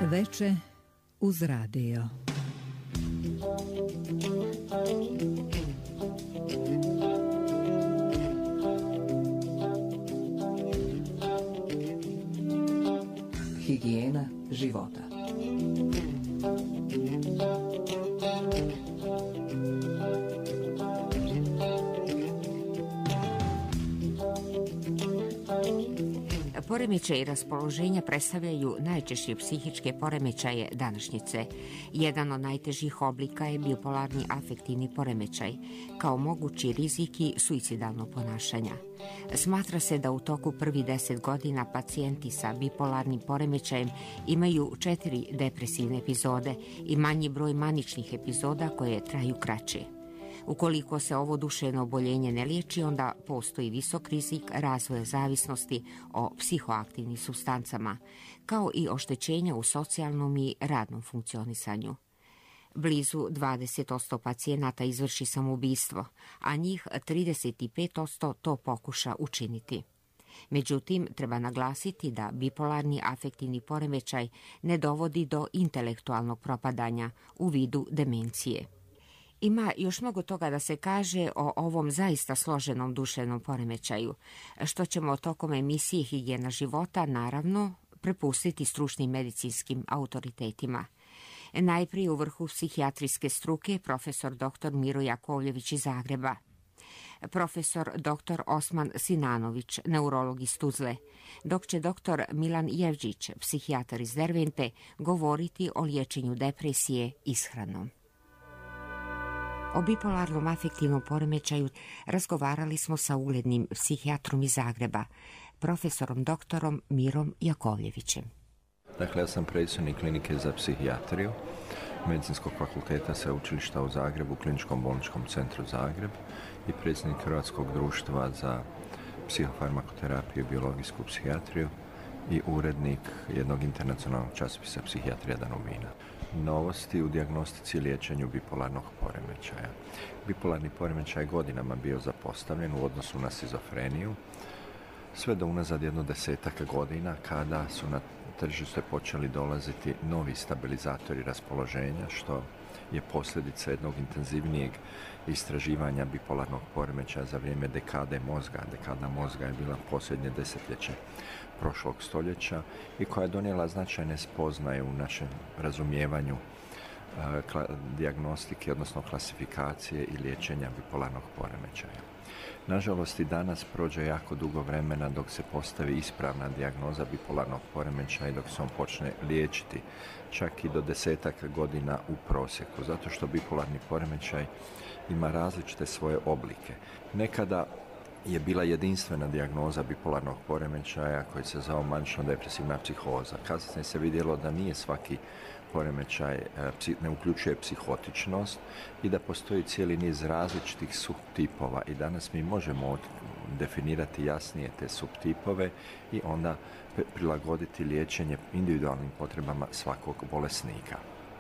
Veče uz radio. Higijena života. Poremećaji raspoloženja predstavljaju najčešće psihičke poremećaje današnjice. Jedan od najtežih oblika je bipolarni afektivni poremećaj, kao mogući rizik i suicidalnog ponašanja. Smatra se da u toku prvih 10 godina pacijenti sa bipolarnim poremećajem imaju 4 depresivne epizode i manji broj maničnih epizoda koje traju kraće. Ukoliko se ovo duševno oboljenje ne liječi, onda postoji visok rizik razvoja zavisnosti o psihoaktivnim supstancama, kao i oštećenja u socijalnom i radnom funkcionisanju. Blizu 20% pacijenata izvrši samoubistvo, a njih 35% to pokuša učiniti. Međutim, treba naglasiti da bipolarni afektivni poremećaj ne dovodi do intelektualnog propadanja u vidu demencije. Ima još mnogo toga da se kaže o ovom zaista složenom duševnom poremećaju, što ćemo tokom emisije Higijena života naravno prepustiti stručnim medicinskim autoritetima. Najprije u vrhu psihijatrijske struke profesor dr. Miro Jakovljević iz Zagreba, profesor dr. Osman Sinanović, neurolog iz Tuzle, dok će dr. Milan Jevđić, psihijatar iz Dervente, govoriti o liječenju depresije ishranom. O bipolarnom afektivnom poremećaju razgovarali smo sa uglednim psihijatrom iz Zagreba, profesorom doktorom Mirom Jakovljevićem. Dakle, ja sam predsjednik klinike za psihijatriju Medicinskog fakulteta Sveučilišta u Zagrebu, Kliničkom bolničkom centru Zagreb i predsjednik Hrvatskog društva za psihofarmakoterapiju i biologijsku psihijatriju i urednik jednog internacionalnog časopisa Psihijatrija Danubina. Novosti u dijagnostici i liječenju bipolarnog poremećaja. Bipolarni poremećaj je godinama bio zapostavljen u odnosu na šizofreniju, sve do unazad 10 godina kada su na tržište počeli dolaziti novi stabilizatori raspoloženja, što je posljedica jednog intenzivnijeg istraživanja bipolarnog poremećaja za vrijeme dekade mozga. Dekada mozga je bila posljednje desetljeće prošlog stoljeća i koja je donijela značajne spoznaje u našem razumijevanju dijagnostike, odnosno klasifikacije i liječenja bipolarnog poremećaja. Nažalost, i danas prođe jako dugo vremena dok se postavi ispravna dijagnoza bipolarnog poremećaja i dok se on počne liječiti, čak i do 10 godina u prosjeku, zato što bipolarni poremećaj ima različite svoje oblike. Nekada je bila jedinstvena dijagnoza bipolarnog poremećaja koji se zvao manično-depresivna psihoza. Kasnije se vidjelo da nije svaki poremećaj ne uključuje psihotičnost i da postoji cijeli niz različitih subtipova i danas mi možemo definirati jasnije te subtipove i onda prilagoditi liječenje individualnim potrebama svakog bolesnika.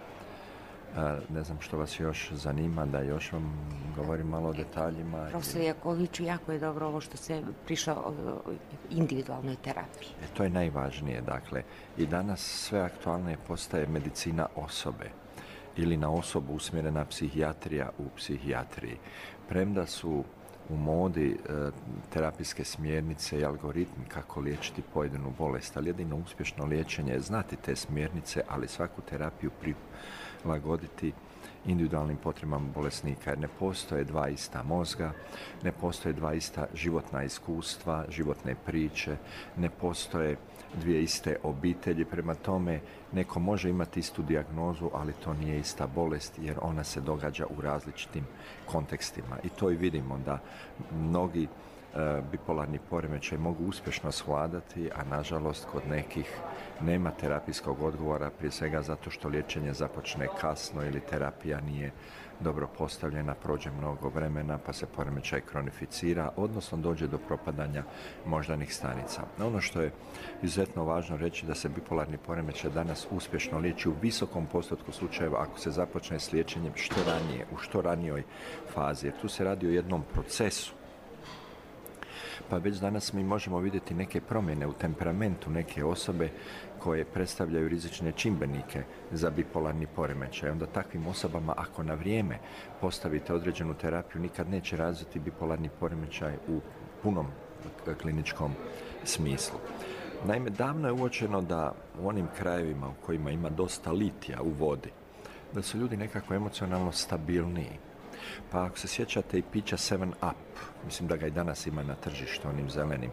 Ne znam što vas još zanima, da još vam govorim malo o detaljima. Profesor Jakovljeviću, jako je dobro ovo što se prišao o individualnoj terapiji. To je najvažnije, dakle, i danas sve aktualnije postaje medicina osobe ili na osobu usmjerena psihijatrija u psihijatriji. Premda su u modi terapijske smjernice i algoritmi kako liječiti pojedinu bolest, ali jedino uspješno liječenje je znati te smjernice, ali svaku terapiju prilagoditi individualnim potrebama bolesnika, jer ne postoje dva ista mozga, ne postoje dva ista životna iskustva, životne priče, ne postoje dvije iste obitelji, prema tome neko može imati istu dijagnozu, ali to nije ista bolest jer ona se događa u različitim kontekstima i to i vidimo da mnogi bipolarni poremećaj mogu uspješno svladati, a nažalost kod nekih nema terapijskog odgovora, prije svega zato što liječenje započne kasno ili terapija nije dobro postavljena, prođe mnogo vremena pa se poremećaj kronificira, odnosno dođe do propadanja moždanih stanica. Ono što je izuzetno važno reći da se bipolarni poremećaj danas uspješno liječi u visokom postotku slučajeva ako se započne s liječenjem što ranije, u što ranijoj fazi, jer tu se radi o jednom procesu Pa već danas mi možemo vidjeti neke promjene u temperamentu neke osobe koje predstavljaju rizične čimbenike za bipolarni poremećaj. Onda takvim osobama, ako na vrijeme postavite određenu terapiju, nikad neće razviti bipolarni poremećaj u punom kliničkom smislu. Naime, davno je uočeno da u onim krajevima u kojima ima dosta litija u vodi, da su ljudi nekako emocionalno stabilniji. Pa ako se sjećate i pića 7up, mislim da ga i danas ima na tržištu, onim zelenim,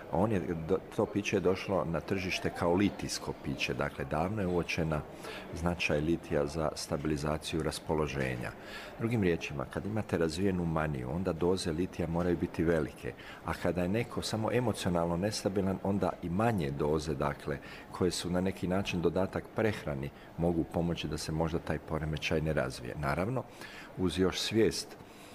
to piće je došlo na tržište kao litijsko piće, dakle davno je uočena značaj litija za stabilizaciju raspoloženja. Drugim riječima, kad imate razvijenu maniju, onda doze litija moraju biti velike, a kada je neko samo emocionalno nestabilan, onda i manje doze, dakle, koje su na neki način dodatak prehrani, mogu pomoći da se možda taj poremećaj ne razvije. Naravno, uz još svijest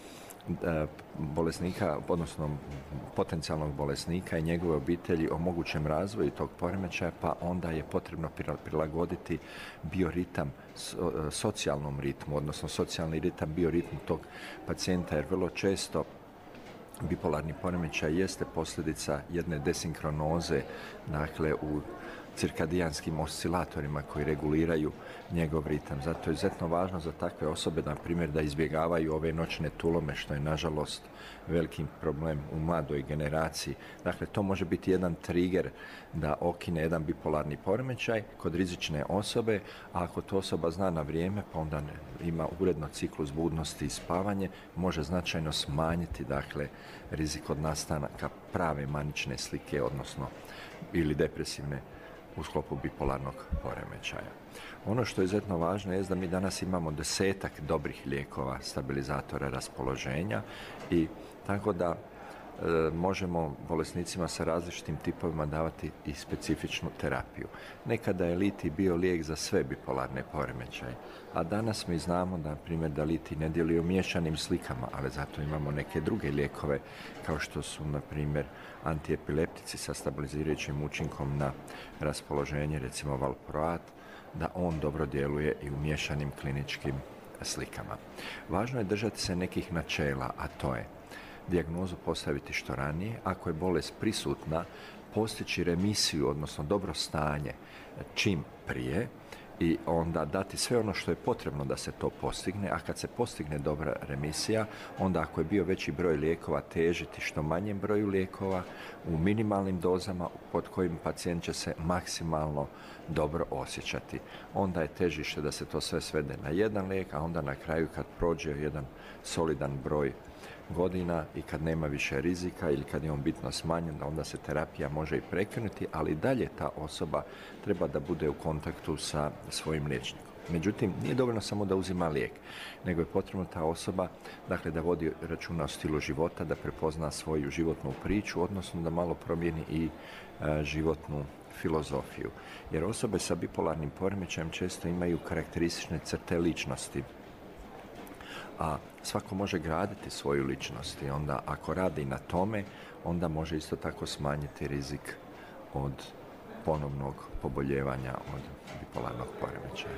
bolesnika, odnosno potencijalnog bolesnika i njegove obitelji o mogućem razvoju tog poremećaja, pa onda je potrebno prilagoditi bioritam socijalnom ritmu, odnosno socijalni ritam bioritmu tog pacijenta, jer vrlo često bipolarni poremećaj jeste posljedica jedne desinkronoze, dakle u cirkadijanskim oscilatorima koji reguliraju njegov ritam. Zato je izuzetno važno za takve osobe, na primjer, da izbjegavaju ove noćne tulome, što je nažalost veliki problem u mladoj generaciji. Dakle, to može biti jedan trigger da okine jedan bipolarni poremećaj kod rizične osobe, a ako to osoba zna na vrijeme, pa onda ima uredno ciklus budnosti i spavanje, može značajno smanjiti, dakle, rizik od nastanaka prave manične slike, odnosno ili depresivne u sklopu bipolarnog poremećaja. Ono što je izuzetno važno je da mi danas imamo 10 dobrih lijekova stabilizatora raspoloženja i tako da možemo bolesnicima sa različitim tipovima davati i specifičnu terapiju. Nekada je litij bio lijek za sve bipolarne poremećaje, a danas mi znamo da, na primjer, da litij ne djeluje u miješanim slikama, ali zato imamo neke druge lijekove kao što su, na primjer, antiepileptici sa stabilizirajućim učinkom na raspoloženje, recimo valproat, da on dobro djeluje i u miješanim kliničkim slikama. Važno je držati se nekih načela, a to je dijagnozu postaviti što ranije, ako je bolest prisutna, postići remisiju, odnosno dobro stanje čim prije i onda dati sve ono što je potrebno da se to postigne, a kad se postigne dobra remisija, onda ako je bio veći broj lijekova, težiti što manjem broju lijekova u minimalnim dozama pod kojim pacijent će se maksimalno dobro osjećati. Onda je težište da se to sve svede na jedan lijek, a onda na kraju kad prođe jedan solidan broj godina i kad nema više rizika ili kad je on bitno smanjen, onda se terapija može i prekinuti, ali dalje ta osoba treba da bude u kontaktu sa svojim liječnikom. Međutim, nije dovoljno samo da uzima lijek, nego je potrebno ta osoba, dakle, da vodi računa o stilu života, da prepozna svoju životnu priču, odnosno da malo promijeni i životnu filozofiju. Jer osobe sa bipolarnim poremećajem često imaju karakteristične crte ličnosti, a svako može graditi svoju ličnost i onda ako radi na tome, onda može isto tako smanjiti rizik od ponovnog poboljevanja od bipolarnog poremećaja.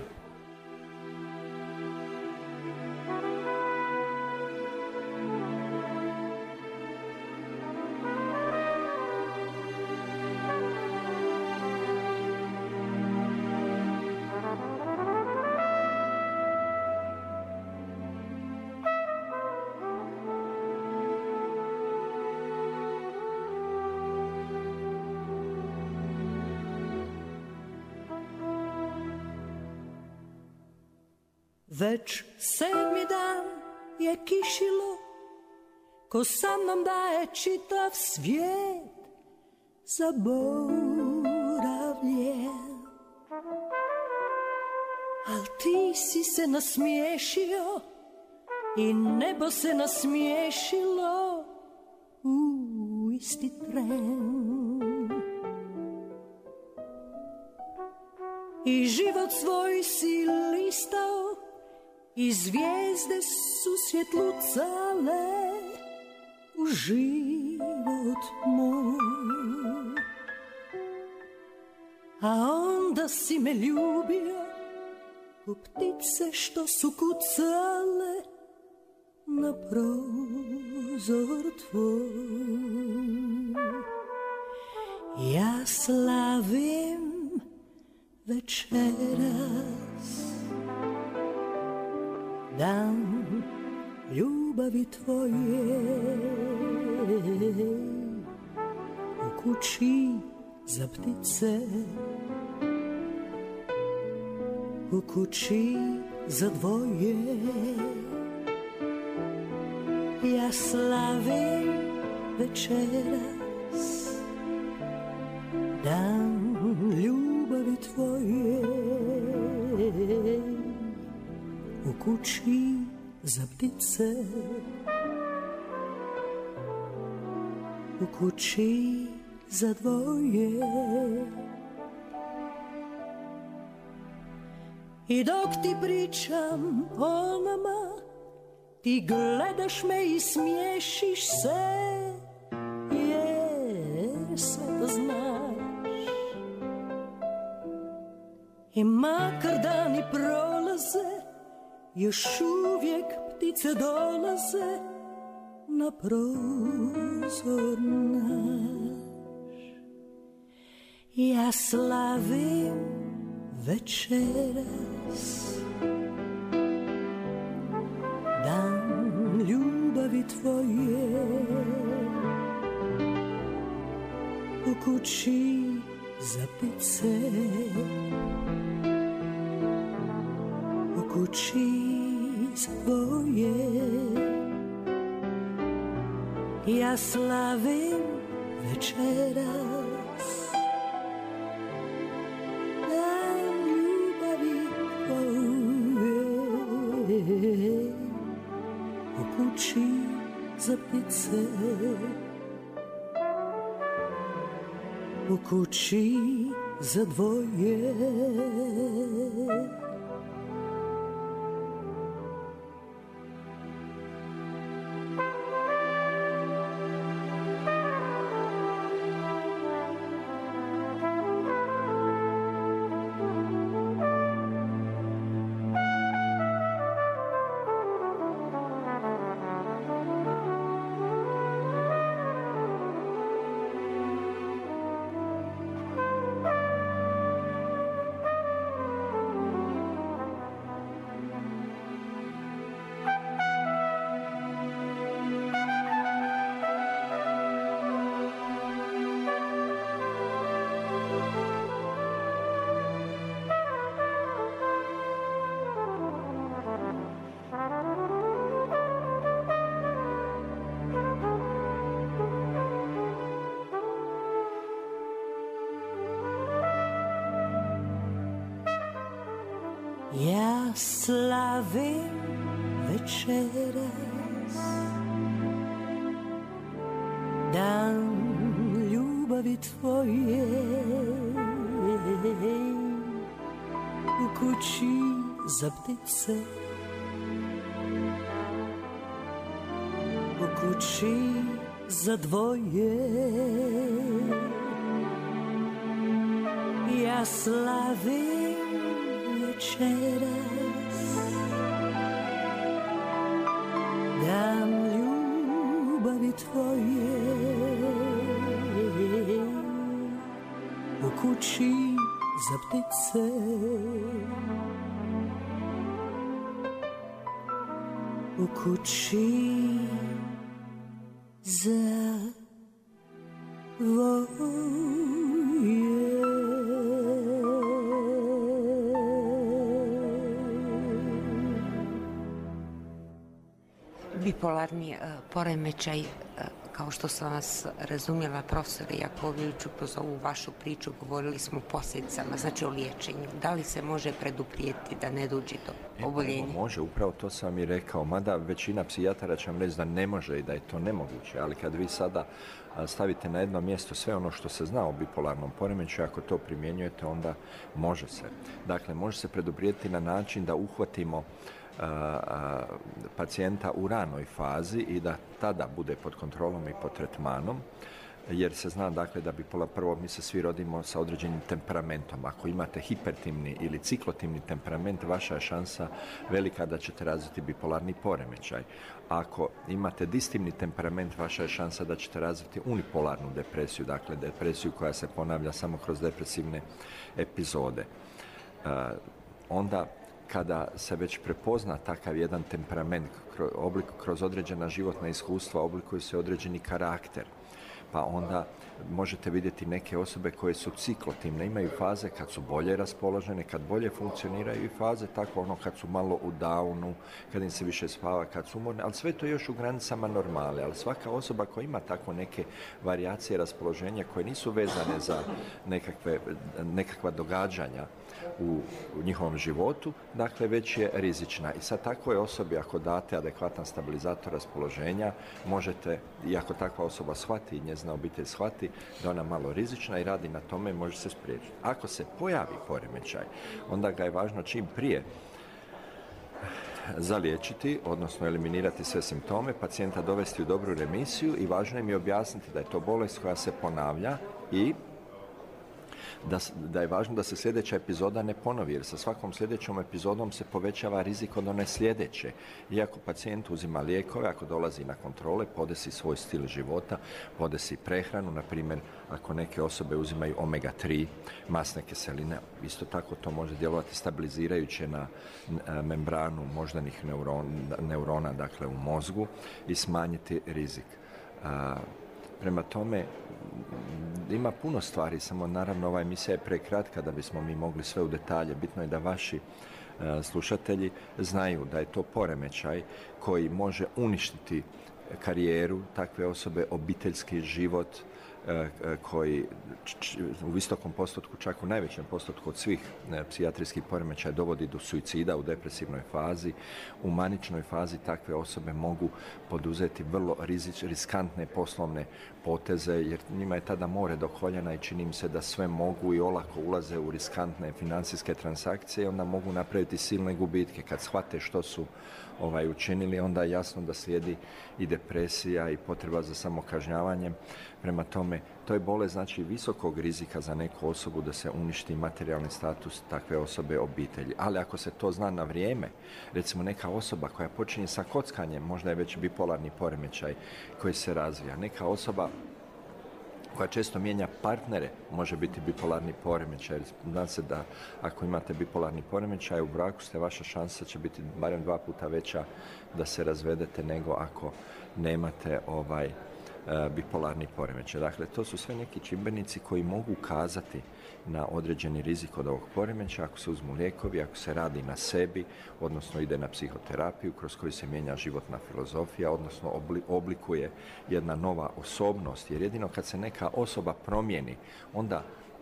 Već 7. dan je kišilo, ko sa mnom daje čitav svijet zaboravljen. Al ti si se nasmiješio i nebo se nasmiješilo u isti tren. I život svoj si listao i zvijezde su svjetlucale u život moj. A onda si me ljubio ko ptice što su kucale na prozor tvoj. Ja slavim večeras dan ljubavi tvoje u kući za ptice, u kući za dvoje. Ja slavim večeras dan ljubavi tvoje u kući za ptice, u kući za dvoje. I dok ti pričam o nama, ti gledaš me i smiješiš se, jer sve to znaš. I makar dani prolaze, još uvijek ptice dolaze na prozor naš. Ja slavim večeras dan ljubavi tvoje u kući za ptice, u kući za dvoje. Ja slavim večeras dan ljubavi tvoje u kući za ptice, u kući za dvoje. Ja slavim večeras dan ljubavi tvoje u kući za ptice, u kući za dvoje. Ja slavim večeras dan ljubavi tvoje u kući za ptice, u kući za dvoje. Bipolarni poremećaj, kao što sam vas razumjela, profesore Jakovljeviću, kroz ovu vašu priču govorili smo o posljedicama, znači o liječenju. Da li se može preduprijeti da ne dođe do oboljenja? Može, upravo to sam i rekao, mada većina psihijatara će vam reći da ne može i da je to nemoguće, ali kad vi sada stavite na jedno mjesto sve ono što se zna o bipolarnom poremećaju, ako to primjenjujete, onda može se. Dakle, može se preduprijeti na način da uhvatimo pacijenta u ranoj fazi i da tada bude pod kontrolom i pod tretmanom. jer se zna dakle da bipolar, prvo mi se svi rodimo sa određenim temperamentom. Ako imate hipertimni ili ciklotimni temperament, vaša je šansa velika da ćete razviti bipolarni poremećaj. Ako imate distimni temperament, vaša je šansa da ćete razviti unipolarnu depresiju, dakle depresiju koja se ponavlja samo kroz depresivne epizode. Onda kada se već prepozna takav jedan temperament kroz određena životna iskustva, oblikuje se određeni karakter. Pa onda možete vidjeti neke osobe koje su ciklotimne, imaju faze kad su bolje raspoložene, kad bolje funkcioniraju i faze tako ono kad su malo u downu, kad im se više spava, kad su umorne, ali sve to još u granicama normale. Ali svaka osoba koja ima tako neke varijacije raspoloženja koje nisu vezane za nekakva događanja u njihovom životu, dakle već je rizična. I sad takvoj osobi ako date adekvatan stabilizator raspoloženja, možete, i ako takva osoba shvati i njezina obitelj shvati da ona malo rizična i radi na tome, može se spriječiti. Ako se pojavi poremećaj, onda ga je važno čim prije zaliječiti, odnosno eliminirati sve simptome, pacijenta dovesti u dobru remisiju i važno im je objasniti da je to bolest koja se ponavlja i da je važno da se sljedeća epizoda ne ponovi, jer sa svakom sljedećom epizodom se povećava rizik od one sljedeće. Iako pacijent uzima lijekove, ako dolazi na kontrole, podesi svoj stil života, podesi prehranu, na primjer, ako neke osobe uzimaju omega-3, masne kiseline, isto tako to može djelovati stabilizirajuće na membranu moždanih neurona, dakle u mozgu, i smanjiti rizik. Prema tome, ima puno stvari, samo naravno ova emisija je prekratka da bismo mi mogli sve u detalje. Bitno je da vaši slušatelji znaju da je to poremećaj koji može uništiti karijeru takve osobe, obiteljski život, koji u visokom postotku, čak u najvećem postotku od svih psihijatrijskih poremećaja dovodi do suicida u depresivnoj fazi. U maničnoj fazi takve osobe mogu poduzeti vrlo riskantne poslovne poteze, jer njima je tada more do koljena i čini im se da sve mogu i olako ulaze u riskantne financijske transakcije i onda mogu napraviti silne gubitke. Kad shvate što su učinili, onda je jasno da slijedi i depresija i potreba za samokažnjavanjem. Prema tome, to je bolest znači visokog rizika za neku osobu da se uništi materijalni status takve osobe, obitelji. Ali ako se to zna na vrijeme, recimo neka osoba koja počinje sa kockanjem, možda je već bipolarni poremećaj koji se razvija. Neka osoba koja često mijenja partnere, može biti bipolarni poremećaj. Zna se da ako imate bipolarni poremećaj u braku, vaša šansa će biti barem 2 puta veća da se razvedete nego ako nemate bipolarni poremećaj. Dakle, to su sve neki čimbenici koji mogu ukazati na određeni rizik od ovog poremećaja ako se uzmu lijekovi, ako se radi na sebi, odnosno ide na psihoterapiju kroz koju se mijenja životna filozofija, odnosno oblikuje jedna nova osobnost, jer jedino kad se neka osoba promijeni, onda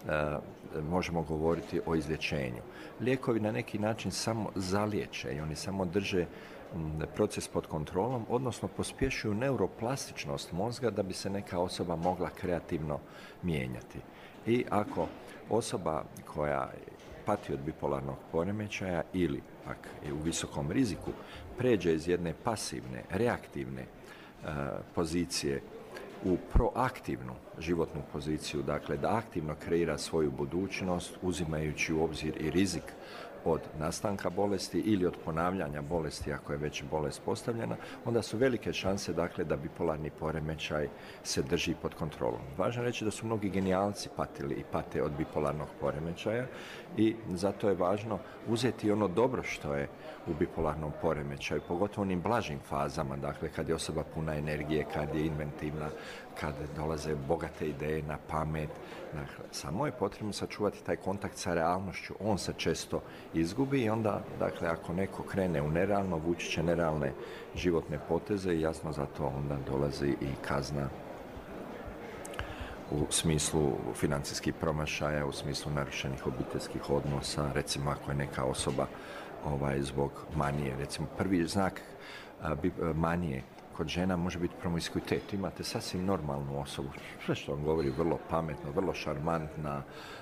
možemo govoriti o izlječenju. Lijekovi na neki način samo zaliječe i oni samo drže proces pod kontrolom, odnosno pospješuju neuroplastičnost mozga da bi se neka osoba mogla kreativno mijenjati. I ako osoba koja pati od bipolarnog poremećaja ili pak je u visokom riziku pređe iz jedne pasivne, reaktivne pozicije u proaktivnu životnu poziciju, dakle da aktivno kreira svoju budućnost uzimajući u obzir i rizik od nastanka bolesti ili od ponavljanja bolesti ako je već bolest postavljena, onda su velike šanse dakle da bipolarni poremećaj se drži pod kontrolom. Važno je reći da su mnogi genijalci patili i pate od bipolarnog poremećaja i zato je važno uzeti ono dobro što je u bipolarnom poremećaju, pogotovo onim blažim fazama, dakle kad je osoba puna energije, kad je inventivna, kad dolaze bogate ideje na pamet. Dakle, samo je potrebno sačuvati taj kontakt sa realnošću. On se često izgubi i onda, dakle, ako neko krene u nerealno, vući će nerealne životne poteze i jasno zato onda dolazi i kazna u smislu financijskih promašaja, u smislu narušenih obiteljskih odnosa, recimo ako je neka osoba zbog manije, recimo prvi znak manije kod žena može biti promiskuitet. Imate sasvim normalnu osobu, sve što vam govori vrlo pametno, vrlo šarmantna,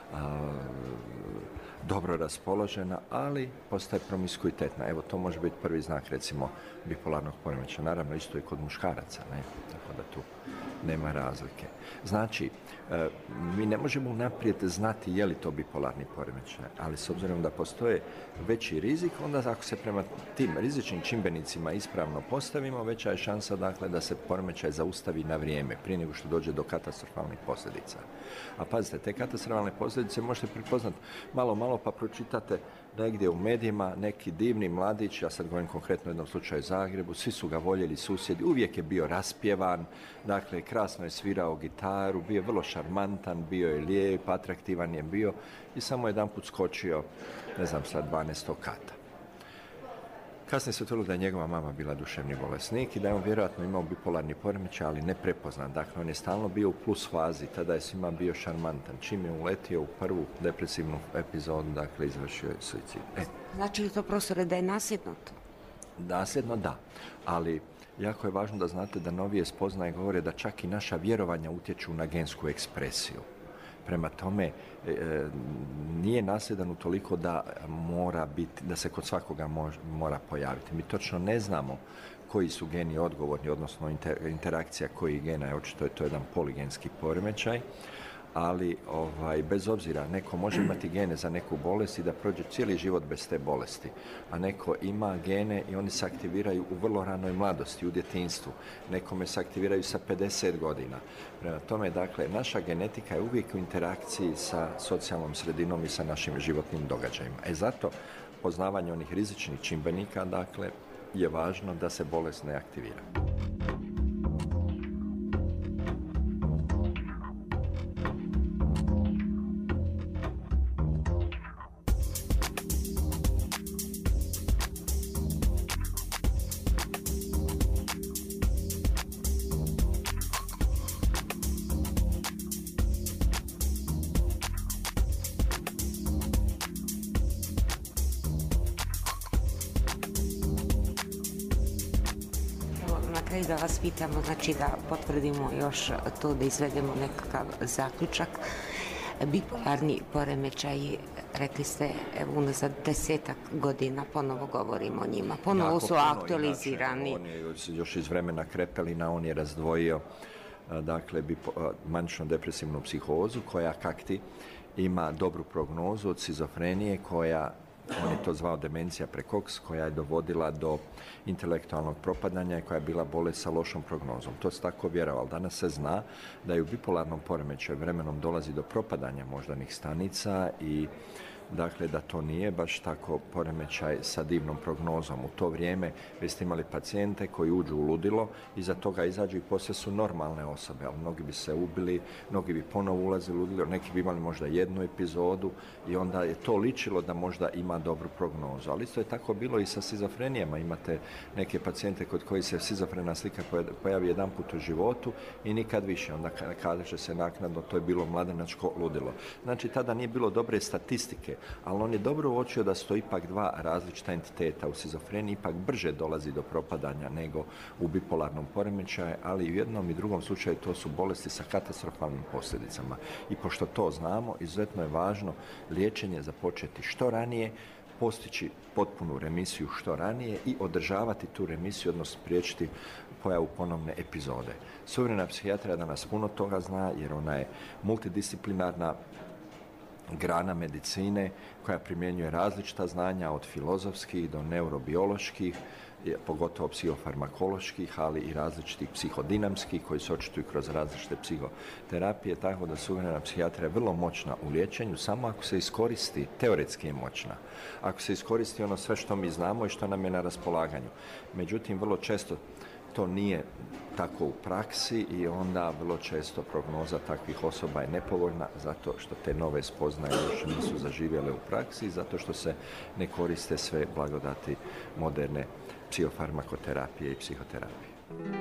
dobro raspoložena, ali postaje promiskuitetna. Evo, to može biti prvi znak, recimo, bipolarnog poremećaja. Naravno, isto i kod muškaraca, ne? Tako da tu nema razlike. Znači, mi ne možemo unaprijed znati je li to bipolarni poremećaj, ali s obzirom da postoje veći rizik, onda ako se prema tim rizičnim čimbenicima ispravno postavimo, veća je šansa dakle, da se poremećaj zaustavi na vrijeme, prije nego što dođe do katastrofalnih posljedica. A pazite, te katastrofalne posljedice možete prepoznati malo pa pročitate negdje u medijima neki divni mladić, ja sad govorim konkretno o jednom slučaju u Zagrebu, svi su ga voljeli susjedi, uvijek je bio raspjevan, dakle krasno je svirao gitaru, bio je vrlo šarmantan, bio je lijep, atraktivan je bio i samo jedanput skočio, ne znam sad, 12. kata. Kasnije se utvrdilo da je njegova mama bila duševni bolesnik i da je on vjerojatno imao bipolarni poremećaj, ali ne prepoznan. Dakle, on je stalno bio u plus fazi, tada je svima bio šarmantan. Čim je uletio u prvu depresivnu epizodu, dakle, izvršio je suicid. Znači li to, profesore, da je nasljedno to? Nasljedno da, ali jako je važno da znate da novije spoznaje govore da čak i naša vjerovanja utječu na gensku ekspresiju. Prema tome, nije nasljedan utoliko da mora biti, da se kod svakoga mora pojaviti. Mi točno ne znamo koji su geni odgovorni, odnosno interakcija kojih gena je, očito je to jedan poligenski poremećaj, ali bez obzira, neko može imati gene za neku bolest i da prođe cijeli život bez te bolesti, a neko ima gene i oni se aktiviraju u vrlo ranoj mladosti, u djetinjstvu. Nekome se aktiviraju sa 50 godina. Prema tome, dakle, naša genetika je uvijek u interakciji sa socijalnom sredinom i sa našim životnim događajima. Zato poznavanje onih rizičnih čimbenika, dakle, je važno da se bolest ne aktivira. Da vas pitamo, znači da potvrdimo još to, da izvedemo nekakav zaključak. Bipolarni poremećaj, rekli ste, evo unazad 10 godina ponovo govorimo o njima, ponovo su aktualizirani. On je još iz vremena Krepelina, on je razdvojio dakle manično depresivnu psihozu koja kakti ima dobru prognozu od šizofrenije koja, on je to zvao demencija precox, koja je dovodila do intelektualnog propadanja i koja je bila bolest sa lošom prognozom. To se tako vjerovalo. Danas se zna da je u bipolarnom poremećaju vremenom dolazi do propadanja moždanih stanica i dakle da to nije baš tako poremećaj sa divnom prognozom. U to vrijeme vi ste imali pacijente koji uđu u ludilo, iza toga izađu i poslije su normalne osobe, ali mnogi bi se ubili, mnogi bi ponovo ulazili u ludilo, neki bi imali možda jednu epizodu i onda je to ličilo da možda ima dobru prognozu. Ali isto je tako bilo i sa šizofrenijama. Imate neke pacijente kod koji se šizofrena slika pojavi jedanput u životu i nikad više. Onda kaže se naknadno to je bilo mladenačko ludilo. Znači tada nije bilo dobre statistike, ali on je dobro uočio da su to ipak dva različita entiteta. U šizofreniji ipak brže dolazi do propadanja nego u bipolarnom poremećaju, ali i u jednom i drugom slučaju to su bolesti sa katastrofalnim posljedicama. I pošto to znamo, izuzetno je važno liječenje započeti što ranije, postići potpunu remisiju što ranije i održavati tu remisiju, odnosno spriječiti pojavu ponovne epizode. Suvremena psihijatrija danas puno toga zna jer ona je multidisciplinarna grana medicine koja primjenjuje različita znanja od filozofskih do neurobioloških, pogotovo psihofarmakoloških, ali i različitih psihodinamskih koji se očituju kroz različite psihoterapije, tako da suvremena psihijatrija je vrlo moćna u liječenju, samo ako se iskoristi, teoretski je moćna, ako se iskoristi ono sve što mi znamo i što nam je na raspolaganju. Međutim, vrlo često to nije tako u praksi i onda vrlo često prognoza takvih osoba je nepovoljna zato što te nove spoznaje još nisu zaživjele u praksi i zato što se ne koriste sve blagodati moderne psihofarmakoterapije i psihoterapije.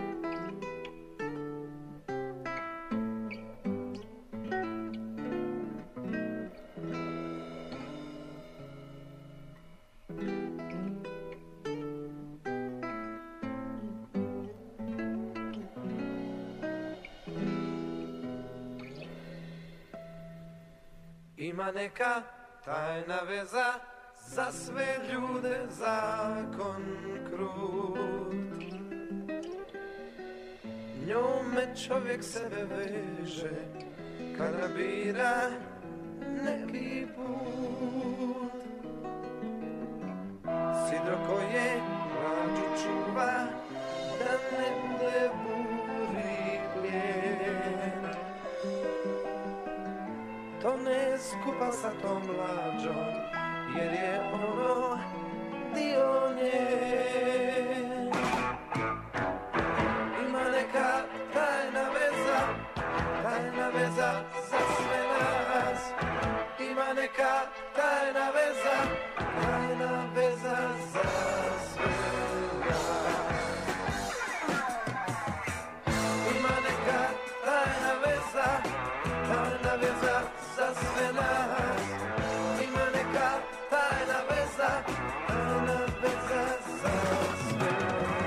Ima neka tajna veza, za sve ljude zakon krut. njome čovjek sebe veže kada bira neki put. Sidro koje mlađu čuva da ne bude buri plijen, to ne skupa sa tom mlađom, jer je ono dio nje. Ima neka tajna veza za sve nas. Ima neka tajna veza za sve nas. Ima neka tajna veza za sve nas. Ima neka tajna veza za sve nas.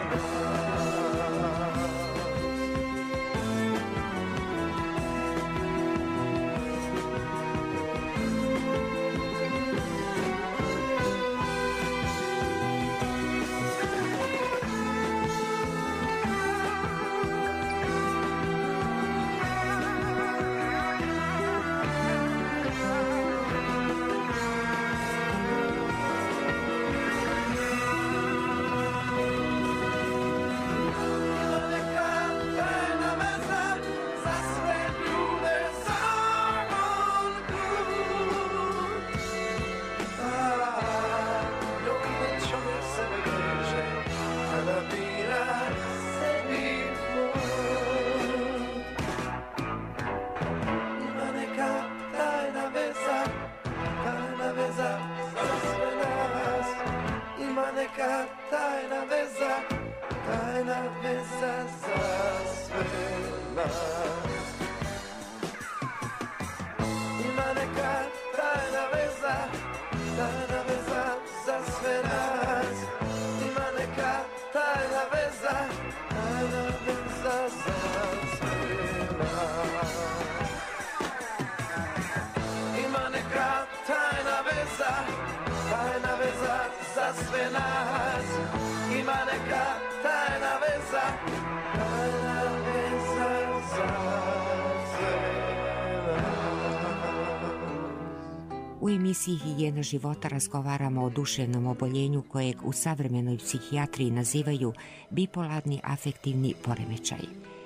U emisiji Higijena života razgovaramo o duševnom oboljenju kojeg u savremenoj psihijatriji nazivaju bipolarni afektivni poremećaj.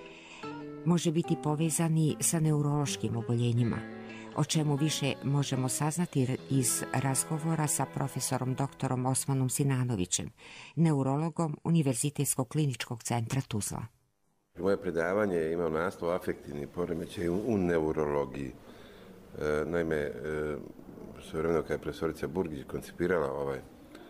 Može biti povezani sa neurološkim oboljenjima, o čemu više možemo saznati iz razgovora sa profesorom doktorom Osmanom Sinanovićem, neurologom Univerzitetskog kliničkog centra Tuzla. Moje predavanje je imao naslov afektivni poremećaj u neurologiji. Naime, svojevremeno kada je profesorica Burgić koncipirala ovaj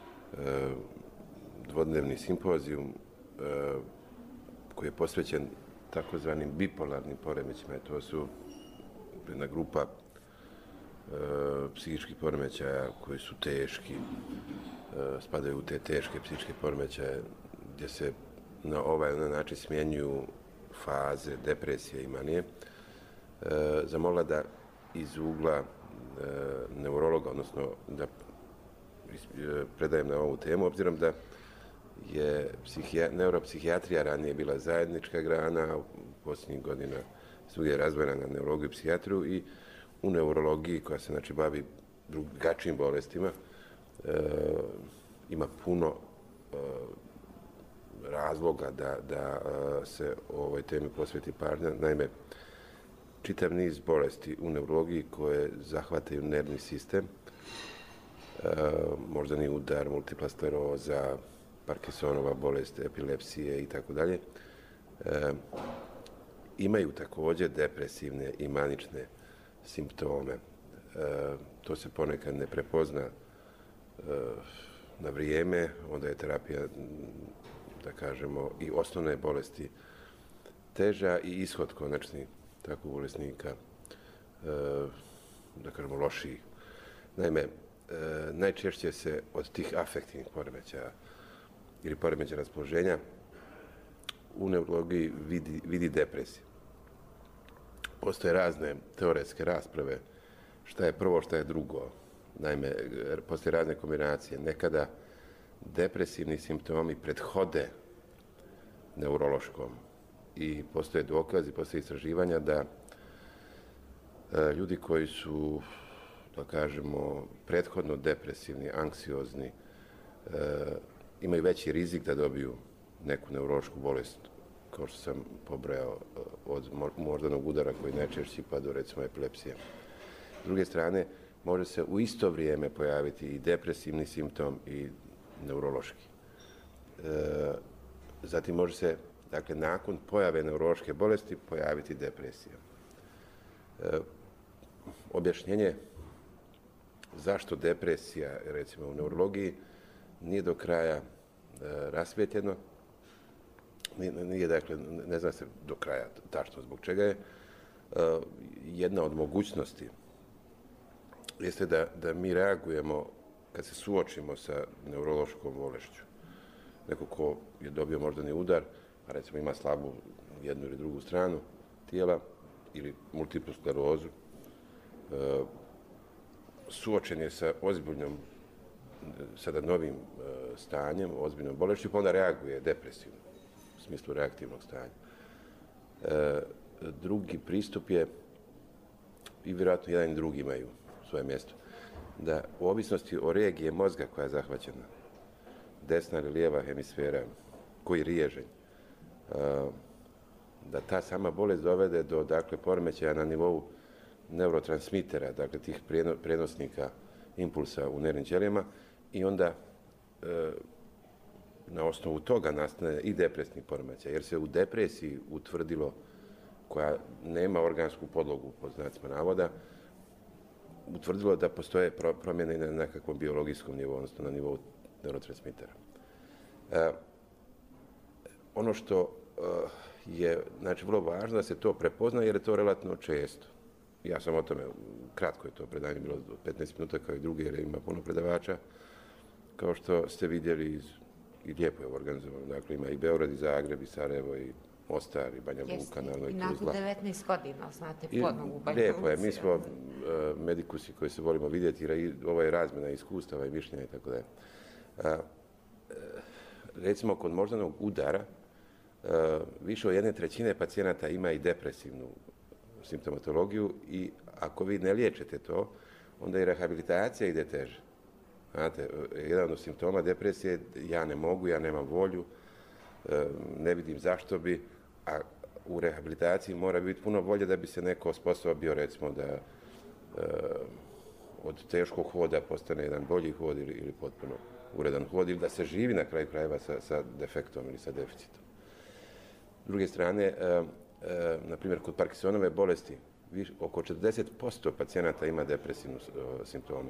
dvodnevni simpozijum koji je posvećen takozvanim bipolarnim poremećima, to su jedna grupa psihičkih poremećaja koji su teški, spadaju u te teške psihičke poremećaje gdje se na ovaj način smjenjuju faze depresije i manije. Zamolila da iz ugla neurologa, odnosno da predajem na ovu temu, obzirom da je neuropsihijatrija ranije bila zajednička grana, u posljednjih godina svugdje je razvojena na neurologiju i psihijatriju i u neurologiji koja se znači bavi drugačijim bolestima ima puno razloga da se ovoj temi posveti pažnja. Naime, čitav niz bolesti u neurologiji koje zahvataju nervni sistem, moždani udar, multipla skleroza, Parkinsonova bolest, epilepsije i tako dalje, imaju također depresivne i manične simptome. To se ponekad ne prepozna na vrijeme, onda je terapija, da kažemo, i osnovne bolesti teža i ishod konačni takvog bolesnika, da kažemo, lošiji. Naime, najčešće se od tih afektivnih poremećaja ili poremećaja raspoloženja u neurologiji vidi depresija. Postoje razne teoretske rasprave šta je prvo, šta je drugo. Naime, postoje razne kombinacije. Nekada depresivni simptomi prethode neurološkom i postoje dokazi, postoje istraživanja da ljudi koji su, da kažemo, prethodno depresivni, anksiozni, imaju veći rizik da dobiju neku neurološku bolest, kao što sam pobrojao, od moždanog udara koji najčešći pa do, recimo, epilepsije. S druge strane, može se u isto vrijeme pojaviti i depresivni simptom i neurološki. Zatim može se, dakle, nakon pojave neurološke bolesti pojaviti depresija. Objašnjenje zašto depresija, recimo u neurologiji, nije do kraja rasvijetljeno. Nije, dakle, ne zna se do kraja tačno zbog čega je. Jedna od mogućnosti jeste da mi reagujemo kad se suočimo sa neurološkom bolešću. Neko ko je dobio moždani udar, a recimo ima slabu jednu ili drugu stranu tijela ili multiplu sklerozu, suočen je sa ozbiljnom, sada novim stanjem, ozbiljnom bolešću, pa onda reaguje depresivno, u smislu reaktivnog stanja. Drugi pristup je, i vjerojatno jedan i drugi imaju svoje mjesto, da u ovisnosti o regije mozga koja je zahvaćena, desna ili lijeva hemisfera, koji riježenj, da ta sama bolest dovede do, dakle, poremećaja na nivou neurotransmitera, dakle, tih prenosnika impulsa u nervnim ćelijama, i onda na osnovu toga nastane i depresivni poremećaj, jer se u depresiji utvrdilo, koja nema organsku podlogu, pod znacima navoda, utvrdilo da postoje promjene na nekakvom biologijskom nivou, odnosno na nivou neurotransmitera. Ono što je, znači, vrlo važno da se to prepozna, jer je to relativno često. Ja sam o tome, kratko je to predanje bilo 15 minuta kao i drugi, jer ima puno predavača. Kao što ste vidjeli, i lijepo je organizovano, dakle, ima i Beograd, i Zagreb, i Sarajevo, i Mostar, i Banja Luka, naravno, i Tuzla. I nakon 19 godina, znate, ponovno u Banja Luci. Lijepo je, mi smo medikusi koji se volimo vidjeti, jer ovo je razmjena iskustava i mišljenja i tako dalje. Recimo, kod moždanog udara, više od 1/3 pacijenata ima i depresivnu simptomatologiju, i ako vi ne liječite to, onda i rehabilitacija ide teže. Znate, jedan od simptoma depresije je ja ne mogu, ja nemam volju, ne vidim zašto bi, a u rehabilitaciji mora biti puno volje da bi se neko osposobio, recimo, da od teškog hoda postane jedan bolji hod ili potpuno uredan hod, ili da se živi na kraju krajeva sa defektom ili sa deficitom. S druge strane, na primjer, kod Parkinsonove bolesti, oko 40% pacijenata ima depresivnu simptome.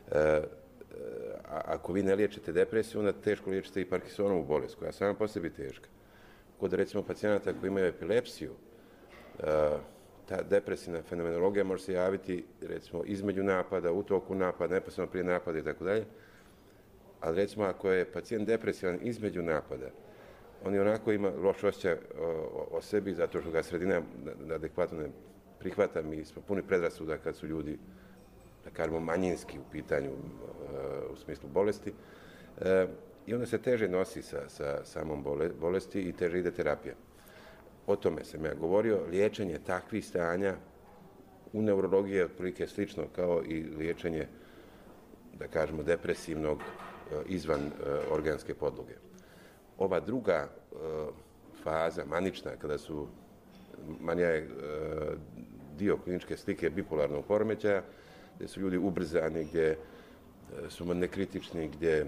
Ako vi ne liječite depresiju, onda teško liječite i Parkinsonovu bolest, koja je sama po sebi teška. Kod, recimo, pacijenata koji imaju epilepsiju, ta depresivna fenomenologija može se javiti, recimo, između napada, u toku napada, neposredno prije napada i tako dalje. Ali, recimo, ako je pacijent depresivan između napada, on je onako ima loš osjećaj o sebi, zato što ga sredina adekvatno ne prihvata. Mi smo puni predrasuda kad su ljudi, da kažemo, manjinski u pitanju, u smislu bolesti. I onda se teže nosi sa samom bolesti i teže ide terapija. O tome sam ja govorio. Liječenje takvih stanja u neurologiji je otprilike slično kao i liječenje, da kažemo, depresivnog izvan organske podloge. Ova druga faza, manična, kada su, manija je dio kliničke slike bipolarnog poremećaja, gdje su ljudi ubrzani, gdje su nekritični, gdje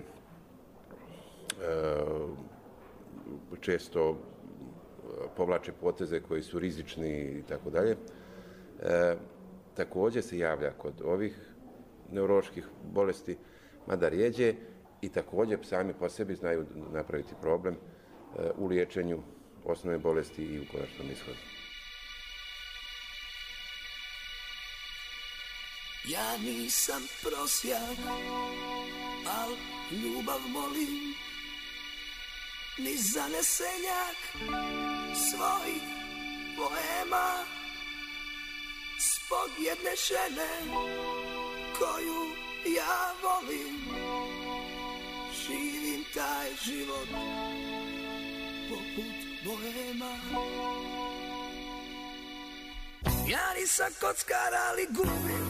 često povlače poteze koji su rizični i tako dalje. Također se javlja kod ovih neuroloških bolesti, mada rijeđe, i također sami po sebi znaju napraviti problem u liječenju osnovne bolesti i u konačnom ishodu. Ja nisam prosjak, al ljubav molim, ni zanesenjak svojih poema, spod jedne žene koju ja volim. Živim taj život poput bohema. nisam kockar, ali gubim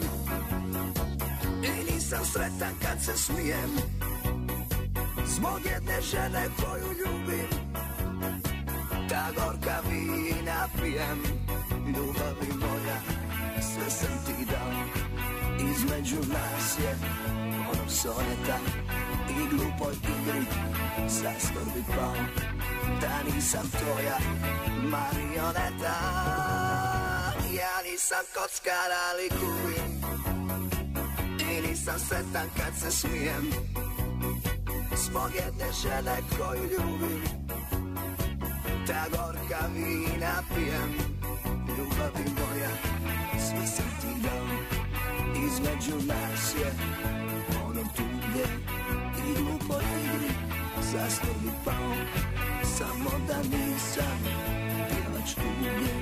i nisam sretan kad se smijem zbog jedne žene koju ljubim. Ta gorka vina pijem, ljubavi moja, sve sam ti dao. Između nas je onog soneta i glupoj igri zastor bi pao. Da nisam tvoja marioneta, ja nisam kockar, ali gubim i nisam sretan kad se smijem zbog jedne žene koju ljubim. Ta gorka vina pijem, ljubavi moja, sve sam ti dao. Između nas je ono tuge i glupoj igri zastor bi pao. Samo da nisam pjevač tuge.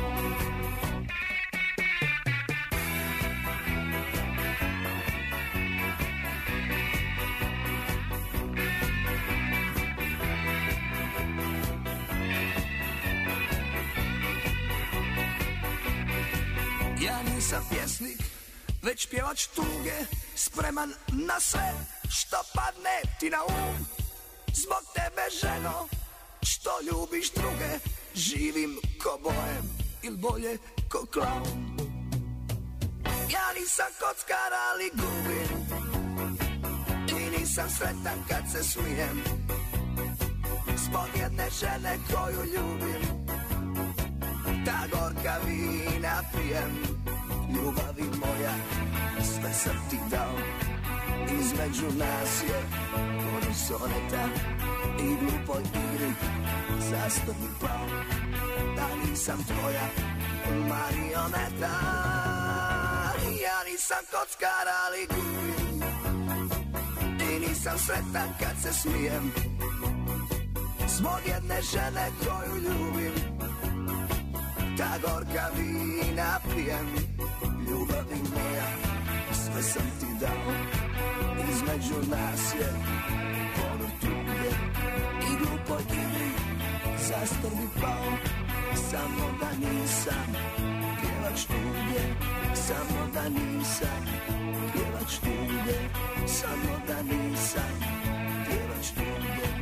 Ja nisam pjesnik, već pjevač tuge, spreman na sve što padne ti na um. Zbog tebe, ženo, što ljubiš druge, živim ko bohem ili bolje ko klaun. Ja nisam kockar, ali gubim i nisam sretan kad se smijem zbog jedne žene koju ljubim. Ta gorka vina pijem, ljubavi moja, sve sam ti dao. Između nas je ono soneta i glupoj igri zastor bi pao. Da nisam tvoja marioneta, ja nisam kockar, ali gubim i nisam sretan kad se smijem zbog jedne žene koju ljubim. Ta gorka vina pijem, ljubavi moja, sve sam ti dao. Između nas je ono tuge i glupoj igri zastor bi pao. Samo da nisam pjevač tuge, samo da nisam pjevač tuge, samo da nisam pjevač tuge.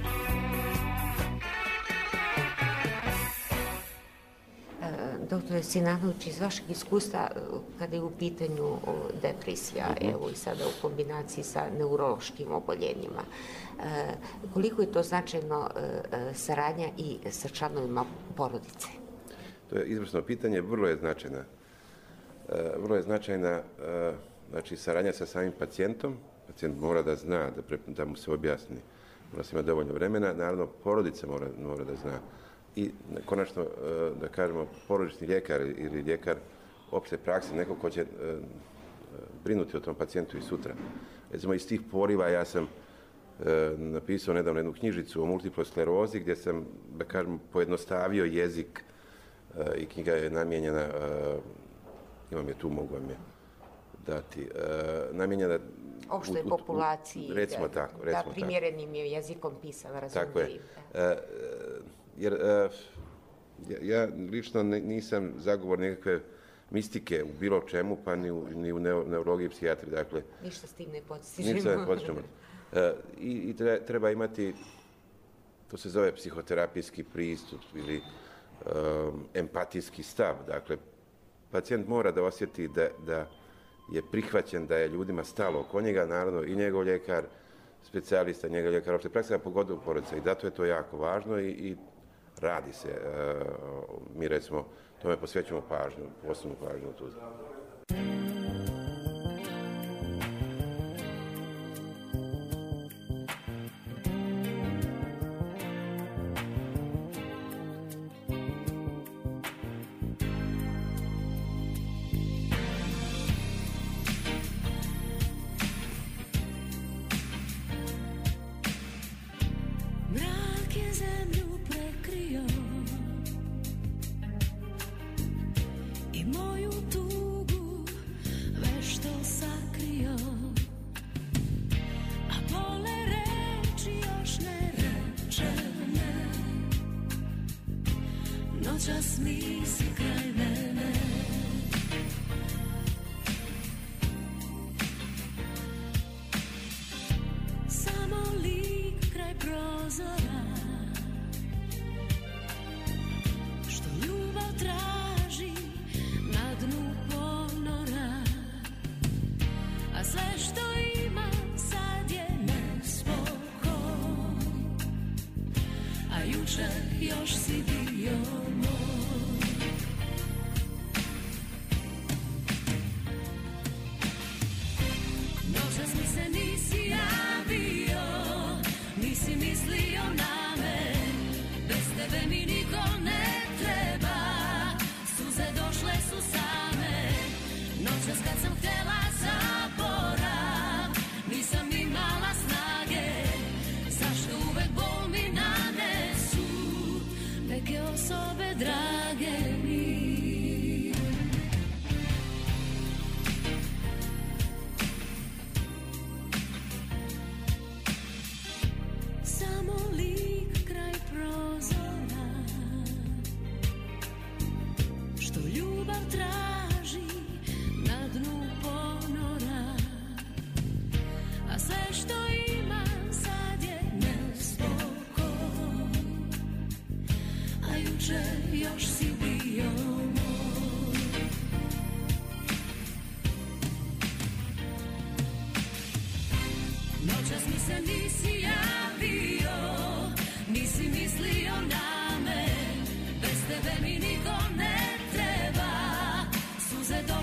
Doktore Sinanović, iz vašeg iskustva kada je u pitanju depresija, evo i sada u kombinaciji sa neurološkim oboljenjima, koliko je to značajno saradnja i sa članovima porodice? To je izvrsno pitanje, vrlo je značajna. Vrlo je značajna, znači, saradnja sa samim pacijentom. Pacijent mora da zna, da mu se objasni, mora se imati dovoljno vremena. Naravno, porodica mora da zna. I konačno, da kažemo, porodični ljekar ili ljekar opšte prakse, neko ko će brinuti o tom pacijentu i sutra. Recimo, iz tih poriva ja sam napisao nedavno jednu knjižicu o multiploj sklerozi, gdje sam, da kažem, pojednostavio jezik i knjiga je namijenjena, imam je tu, mogu vam je dati, namijenjena opštoj populaciji, recimo tako, da primjerenim je jezikom pisala, razumljivim. Tako je. Jer ja lično nisam zagovor nekakve mistike u bilo čemu, pa ni u neurologiji i psihijatriji. Dakle, ništa s tim ne postižemo. Ništa ne postižemo. I treba imati, to se zove psihoterapijski pristup ili empatijski stav. Dakle, pacijent mora da osjeti da je prihvaćen, da je ljudima stalo oko njega, naravno i njegov ljekar, specijalista, njegov ljekar opšte prakse, a pogotovo porodica. I zato je to jako važno i radi se. Mi, recimo, tome posvećujemo pažnju, posebnu pažnju tu.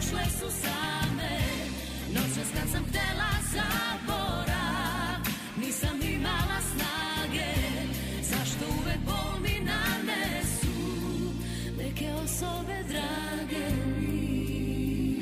došle su same. Noćas kad sam htela zaborav, nisam imala snage. Zašto uvek bol mi nanesu neke osobe drage mi?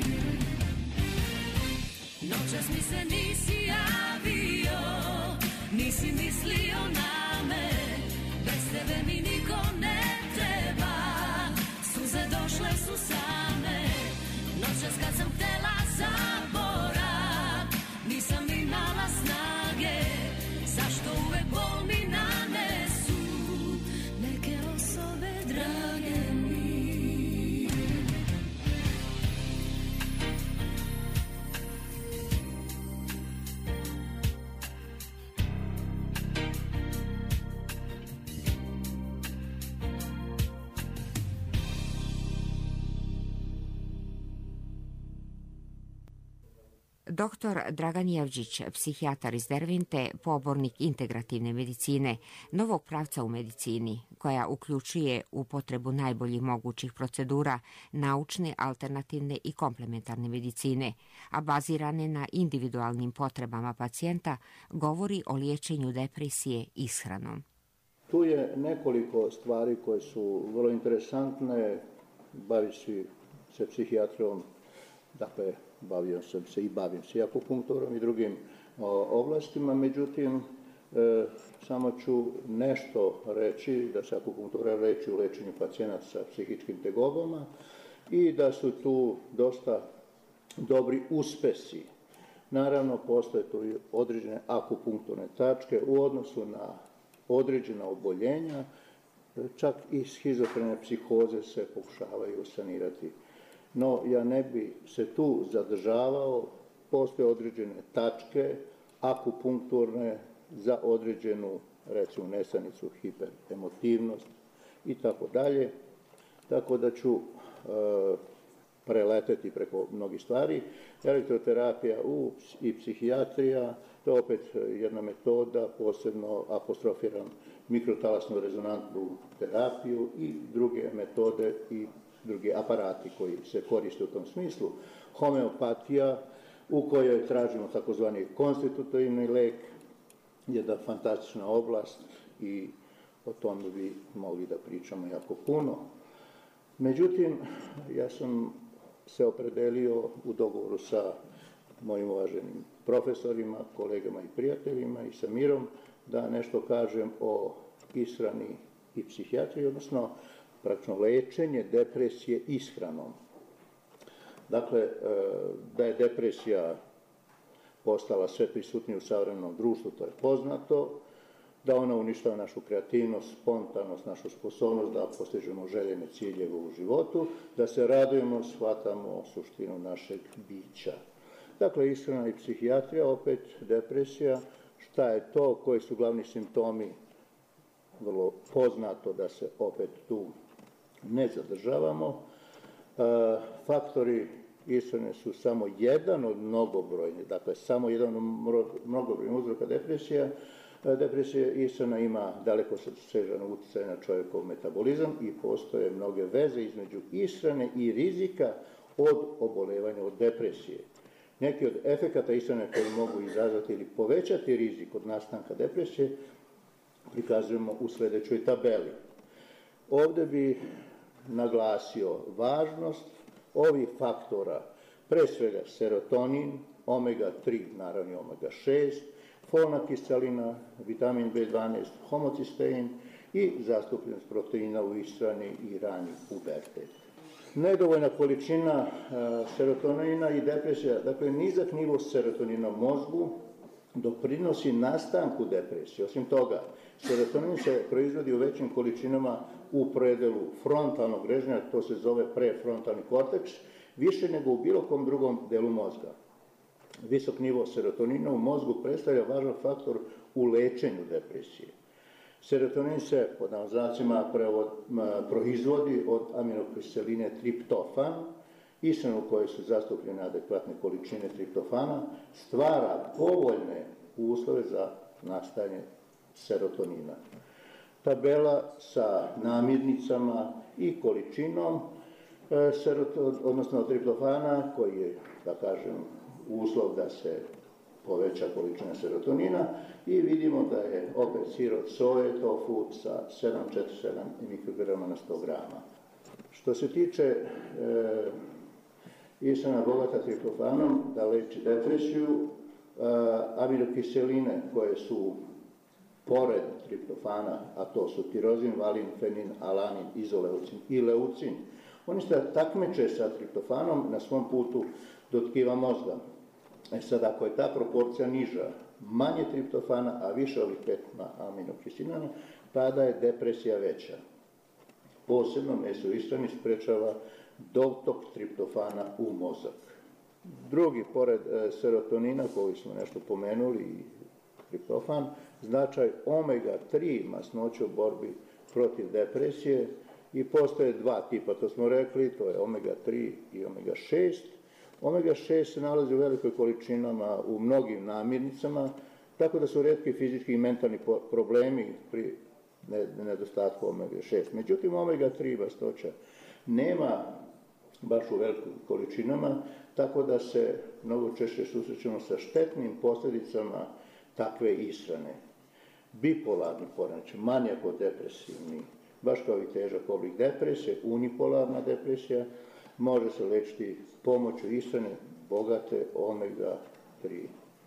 Noćas mi se nisi javio, nisi mislio na me. Bez tebe mi niko ne treba, suze došle su same. Noćas kad sam htela zaborav, nisam imala snage. Zašto uvek bol mi nanesu neke osobe drage mi? Dr. Dragan Jevđić, psihijatar iz Dervente, pobornik integrativne medicine, novog pravca u medicini, koja uključuje upotrebu najboljih mogućih procedura naučne, alternativne i komplementarne medicine, a bazirane na individualnim potrebama pacijenta, govori o liječenju depresije ishranom. Tu je nekoliko stvari koje su vrlo interesantne, bavići se psihijatrijom, dakle, bavio sam se i bavim se akupunkturom i drugim oblastima, međutim, samo ću nešto reći da se akupunktura leči u lečenju pacijenata sa psihičkim tegobama i da su tu dosta dobri uspesi. Naravno, postoje tu i određene akupunkturne tačke u odnosu na određena oboljenja, čak i schizofrene psihoze se pokušavaju sanirati. No, ja ne bi se tu zadržavao, postoje određene tačke akupunkturne za određenu, recimo, nesanicu, hiperemotivnost i tako dalje. Tako da ću preleteti preko mnogih stvari. Elektroterapija i psihijatrija, to je opet jedna metoda, posebno apostrofiram mikrotalasnu rezonantnu terapiju i druge metode i drugi aparati koji se koriste u tom smislu. Homeopatija, u kojoj tražimo takozvani konstitutivni lek, jedna fantastična oblast i o tome bi mogli da pričamo jako puno. Međutim, ja sam se opredelio u dogovoru sa mojim uvaženim profesorima, kolegama i prijateljima i sa Mirom da nešto kažem o ishrani i psihijatriji, odnosno praktično lečenje depresije ishranom. Dakle, da je depresija postala sve prisutnija u savremenom društvu, to je poznato, da ona uništava našu kreativnost, spontanost, našu sposobnost da postižemo željene ciljeve u životu, da se radujemo, shvatamo suštinu našeg bića. Dakle, ishrana i psihijatrija, opet depresija, šta je to, koji su glavni simptomi, vrlo poznato da se opet tu ne zadržavamo. Faktori ishrane su samo jedan od mnogobrojnih, dakle samo jedan od mnogobrojnih uzroka depresija. Depresija ishrana ima daleko sežan utjecaj na čovjekov metabolizam i postoje mnoge veze između ishrane i rizika od obolevanja od depresije. Neki od efekata ishrane koji mogu izazvati ili povećati rizik od nastanka depresije prikazujemo u sljedećoj tabeli. Ovdje bi naglasio važnost ovih faktora, pre svega serotonin, omega-3, naravno omega-6, folna kiselina, vitamin B12, homocistein i zastupljenost proteina u ishrani i rani pubertet. Nedovoljna količina serotonina i depresija, dakle nizak nivo serotonina u mozgu doprinosi nastanku depresije. Osim toga, serotonin se proizvodi u većim količinama u predelu frontalnog režnja, to se zove prefrontalni korteks, više nego u bilo kom drugom delu mozga. Visok nivo serotonina u mozgu predstavlja važan faktor u lečenju depresije. Serotonin se, pod znacima, proizvodi od aminokiseline triptofan, ishranu u kojoj su zastupljene adekvatne količine triptofana, stvara povoljne uslove za nastajanje serotonina. Tabela sa namirnicama i količinom odnosno triptofana, koji je, da kažem, uslov da se poveća količina serotonina, i vidimo da je opet sir od soje, tofu sa 7,47 mikrograma na 100 grama. Što se tiče ishrana bogata triptofanom, da leči depresiju, aminokiseline koje su pored triptofana, a to su tirozin, valin, fenin, alanin, izoleucin i leucin, oni se takmiče sa triptofanom na svom putu do tkiva mozga. Sad, ako je ta proporcija niža, manje triptofana, a više ovih 5 aminokiselina, tada je depresija veća. Posebno meso u ishrani sprečava dotok triptofana u mozak. Drugi, pored serotonina, koji smo nešto pomenuli, i triptofan, značaj omega-3 masnoće u borbi protiv depresije, i postoje dva tipa, to smo rekli, to je omega-3 i omega-6. Omega-6 se nalazi u velikoj količinama u mnogim namirnicama, tako da su retki fizički i mentalni problemi pri nedostatku omega-6. Međutim, omega-3 masnoća nema baš u velikim količinama, tako da se mnogo češće susrećemo sa štetnim posljedicama takve ishrane. Bipolarni poremećaj, manijako-depresivni, baš kao i težak oblik depresije, unipolarna depresija, može se lečiti pomoću ishrane bogate omega-3.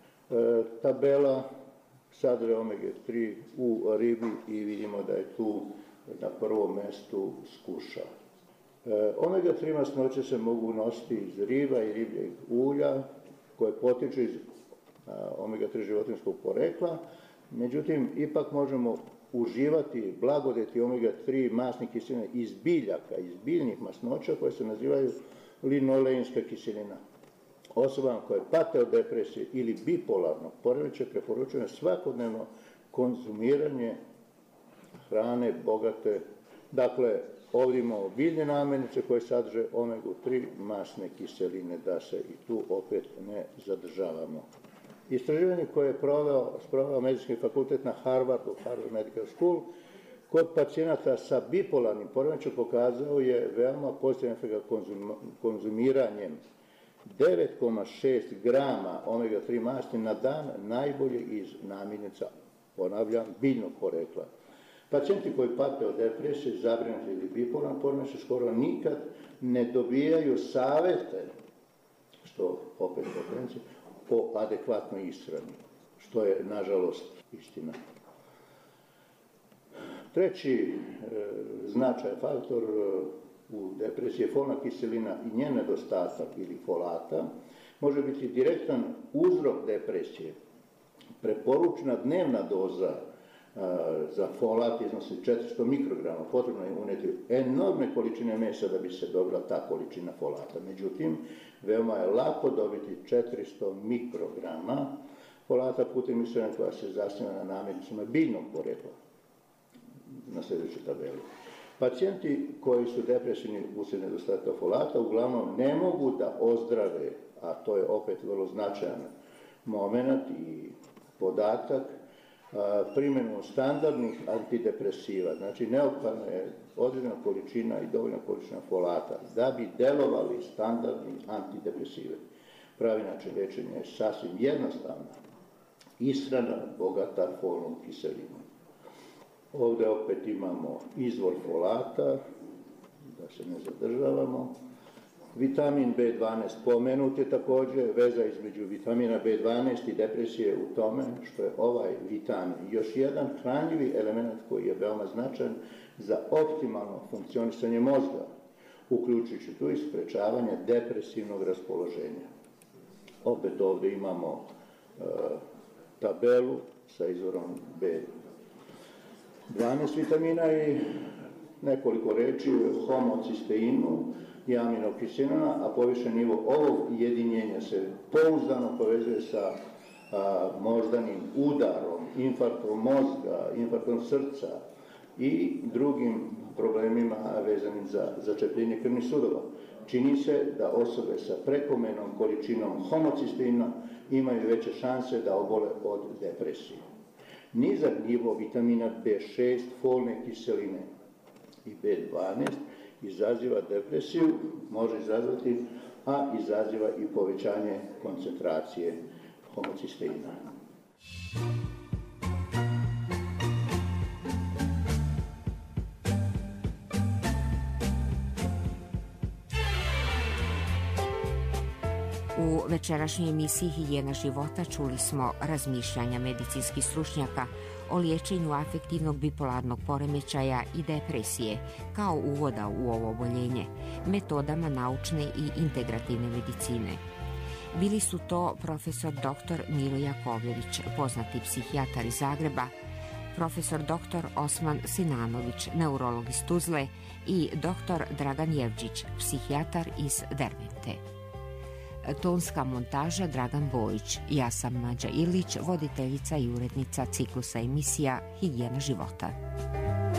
Tabela sadržaja omega-3 u ribi, i vidimo da je tu na prvom mjestu skuša. Omega-3 masnoće se mogu unositi iz riba i ribljeg ulja, koje potiču iz omega-3 životinjskog porekla, međutim, ipak možemo uživati blagodeti omega-3 masnih kiselina iz biljaka, iz biljnih masnoća, koje se nazivaju linoleinska kiselina. Osobama koje pate od depresije ili bipolarnog poremećaja preporučujemo svakodnevno konzumiranje hrane bogate, dakle, ovdje imamo biljne namirnice koje sadrže omega-3 masne kiseline, da se i tu opet ne zadržavamo. Istraživanje koje je sproveo Medicinski fakultet na Harvardu, Harvard Medical School, kod pacijenata sa bipolarnim poremećajem pokazao je veoma pozitivan efekt konzumiranjem 9,6 grama omega-3 masti na dan, najbolje iz namirnica, ponavljam, biljnog porekla. Pacijenti koji pate od depresije, zabrinuti ili bipolarnog poremećaja skoro nikad ne dobijaju savete, što opet potencija, o adekvatnoj ishrani, što je, nažalost, istina. Treći značajan faktor u depresiji je folna kiselina i njen nedostatak ili folata može biti direktan uzrok depresije. Preporučena dnevna doza za folat iznosi 400 mikrograma, potrebno je uneti enormne količine mesa da bi se dobila ta količina folata. Međutim, veoma je lako dobiti 400 mikrograma folata putem ishrane koja se zasniva na namirnicama biljnog porekla. Na sljedećoj tabeli. Pacijenti koji su depresivni uslijed nedostatka folata uglavnom ne mogu da ozdrave, a to je opet vrlo značajan moment i podatak, primjenom standardnih antidepresiva. Znači, neophodna je određena količina i dovoljna količina folata da bi delovali standardni antidepresive. Pravi način liječenja je sasvim jednostavna. Ishrana bogata folnom kiselinom. Ovdje opet imamo izvor folata, da se ne zadržavamo. Vitamin B12 spomenut je također, veza između vitamina B12 i depresije u tome što je ovaj vitamin još jedan hranjivi element koji je veoma značajan za optimalno funkcionisanje mozga, uključujući tu i sprečavanje depresivnog raspoloženja. Opet ovdje imamo tabelu sa izvorom B12 vitamina i nekoliko reči o homocisteinu i aminokiselinama, a povišen nivo ovog jedinjenja se pouzdano povezuje sa moždanim udarom, infarktom mozga, infarktom srca i drugim problemima vezanim za začepljenje krvnih sudova. Čini se da osobe sa prekomernom količinom homocisteina imaju veće šanse da obole od depresije. Nizak nivo vitamina B6, folne kiseline i B12 izaziva depresiju, može izazvati, a izaziva i povećanje koncentracije homocisteina. U večerašnjoj emisiji Higijena života čuli smo razmišljanja medicinskih stručnjaka o liječenju afektivnog bipolarnog poremećaja i depresije kao uvoda u ovo oboljenje, metodama naučne i integrativne medicine. Bili su to profesor dr. Miro Jakovljević, poznati psihijatar iz Zagreba, profesor dr. Osman Sinanović, neurolog iz Tuzle i dr. Dragan Jevđić, psihijatar iz Dervente. Tonska montaža Dragan Bojić. Ja sam Mađa Ilić, voditeljica i urednica ciklusa emisija Higijena života.